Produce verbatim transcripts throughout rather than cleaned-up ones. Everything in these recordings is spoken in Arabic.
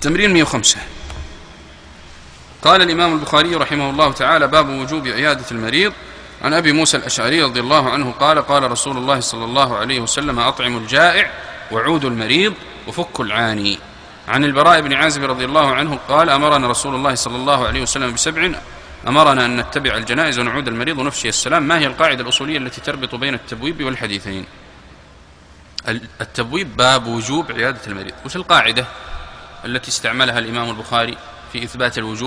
تمرين مئة وخمسة. قال الإمام البخاري رحمه الله تعالى: باب وجوب عيادة المريض. عن أبي موسى الأشعري رضي الله عنه قال: قال رسول الله صلى الله عليه وسلم: أطعموا الجائع وعودوا المريض وفكوا العاني. عن البراء بن عازب رضي الله عنه قال: أمرنا رسول الله صلى الله عليه وسلم بسبع: أمرنا أن نتبع الجنائز ونعود المريض ونفشي السلام. ما هي القاعدة الأصولية التي تربط بين التبويب والحديثين؟ التبويب باب وجوب عيادة المريض. وش القاعدة التي استعملها الإمام البخاري في إثبات الوجوب؟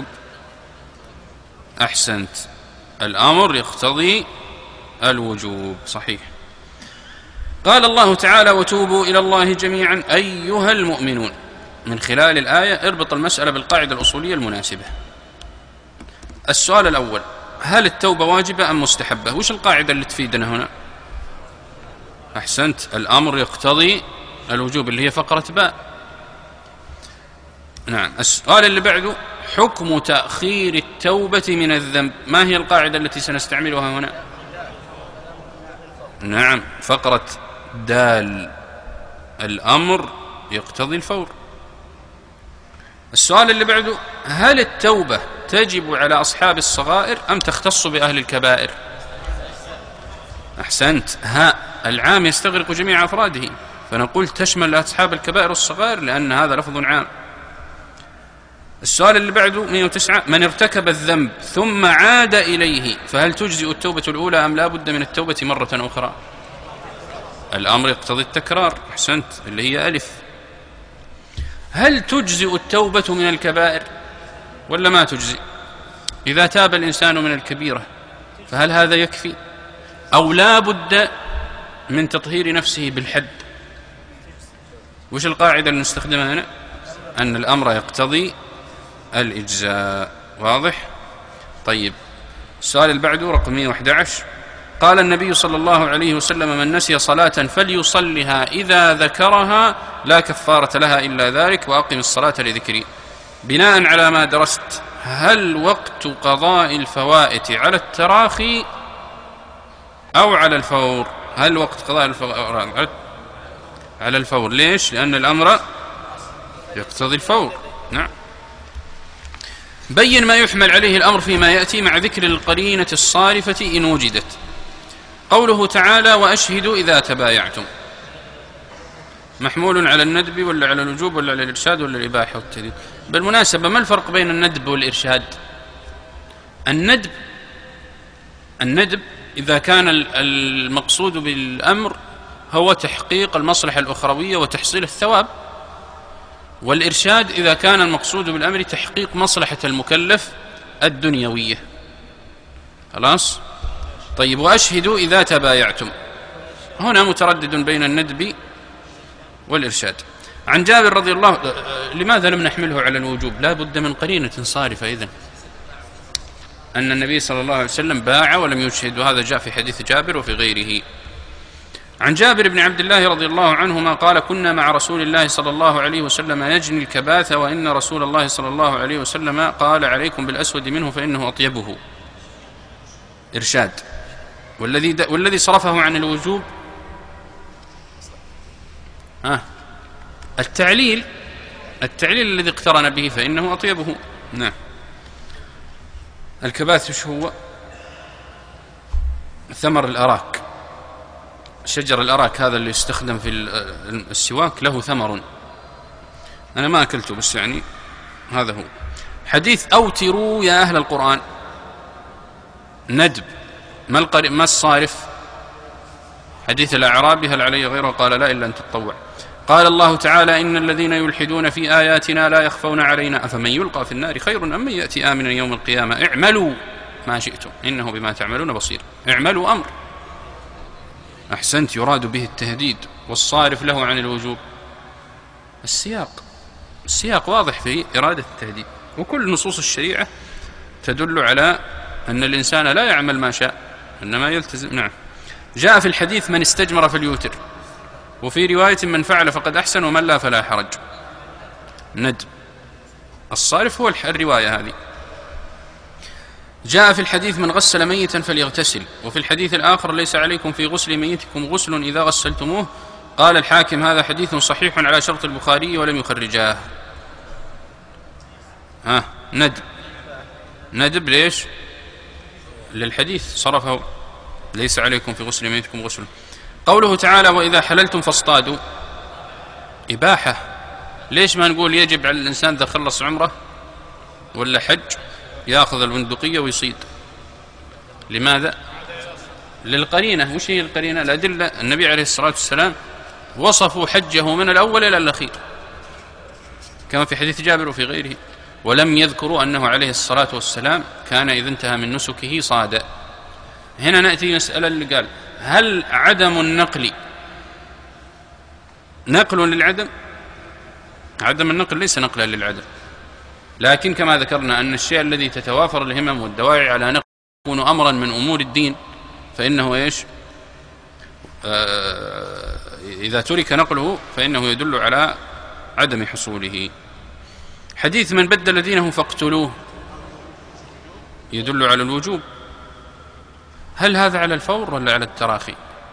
أحسنت، الأمر يقتضي الوجوب، صحيح. قال الله تعالى: وتوبوا إلى الله جميعا أيها المؤمنون. من خلال الآية اربط المسألة بالقاعدة الأصولية المناسبة. السؤال الأول: هل التوبة واجبة أم مستحبة؟ وش القاعدة اللي تفيدنا هنا؟ أحسنت، الأمر يقتضي الوجوب، اللي هي فقرة باء. نعم. السؤال اللي بعده: حكم تأخير التوبة من الذنب. ما هي القاعدة التي سنستعملها هنا؟ نعم، فقرة دال، الأمر يقتضي الفور. السؤال اللي بعده: هل التوبة تجب على أصحاب الصغائر أم تختص بأهل الكبائر؟ أحسنت، ها العام يستغرق جميع أفراده، فنقول تشمل أصحاب الكبائر والصغائر لأن هذا لفظ عام. السؤال اللي بعده مئة وتسعة: من ارتكب الذنب ثم عاد إليه فهل تجزئ التوبة الأولى أم لا بد من التوبة مرة أخرى؟ الأمر يقتضي التكرار. أحسنت، اللي هي ألف. هل تجزئ التوبة من الكبائر ولا ما تجزئ؟ إذا تاب الإنسان من الكبيرة فهل هذا يكفي أو لا بد من تطهير نفسه بالحد؟ وش القاعدة اللي نستخدمها هنا؟ أن الأمر يقتضي الإجزاء. واضح؟ طيب، السؤال اللي بعده رقم مئة وأحد عشر: قال النبي صلى الله عليه وسلم: من نسي صلاة فليصلها إذا ذكرها لا كفارة لها إلا ذلك وأقم الصلاة لذكري. بناء على ما درست، هل وقت قضاء الفوائت على التراخي أو على الفور؟ هل وقت قضاء الفوائت على الفور؟ ليش؟ لأن الأمر يقتضي الفور. نعم. بين ما يحمل عليه الأمر فيما يأتي مع ذكر القرينة الصارفة إن وجدت. قوله تعالى: وأشهدوا إذا تبايعتم، محمول على الندب ولا على الوجوب ولا على الإرشاد ولا الإباحة والتهديد؟ بالمناسبة، ما الفرق بين الندب والإرشاد؟ الندب الندب إذا كان المقصود بالأمر هو تحقيق المصلحة الأخروية وتحصيل الثواب، والإرشاد إذا كان المقصود بالأمر تحقيق مصلحة المكلف الدنيوية. خلاص؟ طيب، وأشهدوا إذا تبايعتم، هنا متردد بين الندب والإرشاد. عن جابر رضي الله، لماذا لم نحمله على الوجوب؟ لا بد من قرينة صارفة إذن أن النبي صلى الله عليه وسلم باع ولم يشهد، وهذا جاء في حديث جابر وفي غيره. عن جابر بن عبد الله رضي الله عنهما قال: كنا مع رسول الله صلى الله عليه وسلم نجني الكباث وإن رسول الله صلى الله عليه وسلم قال: عليكم بالأسود منه فإنه أطيبه. إرشاد. والذي والذي صرفه عن الوجوب آه. التعليل التعليل الذي اقترن به فإنه أطيبه. نعم. الكباث وش هو؟ ثمر الأراك، شجر الأراك هذا اللي يستخدم في السواك له ثمر، أنا ما أكلته بس يعني هذا هو. حديث أوتروا يا أهل القرآن، ندب. ما القري... ما الصارف؟ حديث الأعرابي: هل علي غيره؟ قال: لا إلا أن تتطوع. قال الله تعالى: إن الذين يلحدون في آياتنا لا يخفون علينا أفمن يلقى في النار خير أم من يأتي آمنا يوم القيامة اعملوا ما شئتم إنه بما تعملون بصير. اعملوا أمر. أحسنت، يراد به التهديد. والصارف له عن الوجوب السياق. السياق واضح في إرادة التهديد، وكل نصوص الشريعة تدل على أن الإنسان لا يعمل ما شاء إنما يلتزم. نعم. جاء في الحديث: من استجمر فليوتر، وفي رواية: من فعل فقد أحسن ومن لا فلا حرج. ندب. الصارف هو الرواية هذه. جاء في الحديث: من غسل ميتا فليغتسل، وفي الحديث الآخر: ليس عليكم في غسل ميتكم غسل إذا غسلتموه. قال الحاكم: هذا حديث صحيح على شرط البخاري ولم يخرجاه. ها ندب. ندب ليش؟ للحديث صرفه ليس عليكم في غسل ميتكم غسل. قوله تعالى وإذا حللتم فاصطادوا إباحة. ليش ما نقول يجب على الإنسان إذا خلص عمره ولا حج يأخذ البندقية ويصيد؟ لماذا؟ للقرينة. وش هي القرينة؟ الأدلة. النبي عليه الصلاة والسلام وصفوا حجه من الأول إلى الأخير كما في حديث جابر وفي غيره، ولم يذكروا أنه عليه الصلاة والسلام كان إذا انتهى من نسكه صاد. هنا نأتي مسألة اللي قال هل عدم النقل نقل للعدم؟ عدم النقل ليس نقلا للعدم، لكن كما ذكرنا أن الشيء الذي تتوافر الهمم والدواعي على نقل يكون أمرا من أمور الدين فإنه إيش؟ آه إذا ترك نقله فإنه يدل على عدم حصوله. حديث من بدل دينه فاقتلوه يدل على الوجوب. هل هذا على الفور ولا على التراخي؟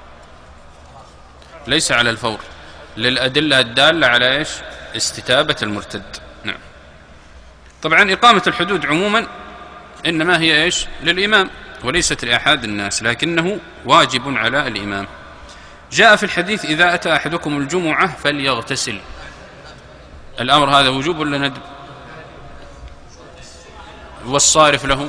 ليس على الفور، للأدلة الدالة على إيش؟ استتابة المرتد. نعم. طبعا إقامة الحدود عموما إنما هي إيش؟ للإمام وليست لأحد الناس، لكنه واجب على الإمام. جاء في الحديث إذا أتى أحدكم الجمعة فليغتسل. الأمر هذا وجوب ولا ندب؟ والصارف له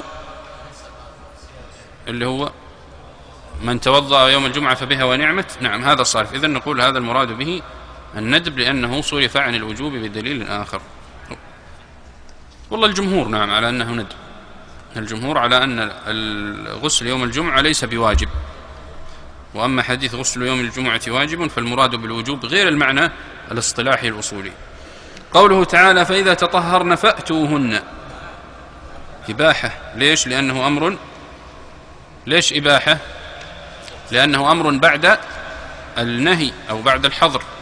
اللي هو من توضأ يوم الجمعة فبها ونعمت. نعم هذا صارف. إذن نقول هذا المراد به الندب لأنه صرف عن الوجوب بدليل آخر. والله الجمهور نعم على أنه ندب. الجمهور على أن الغسل يوم الجمعة ليس بواجب، وأما حديث غسل يوم الجمعة واجب فالمراد بالوجوب غير المعنى الاصطلاحي الأصولي. قوله تعالى فإذا تطهرن فأتوهن إباحة. ليش؟ لأنه أمر. ليش إباحة؟ لأنه أمر بعد النهي أو بعد الحظر.